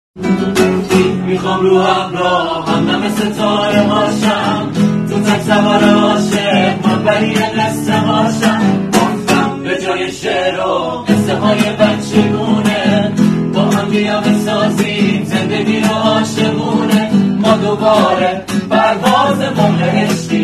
میخوام رو ابرا همدم ستاره هاشم، تو تک سوار عاشق من برای قصه هاشم. گفتم به جای شعر و قصه های بچگونه با هم بیا بسازیم زندگی رو عاشقونه. ما دوباره پرواز موج عشقی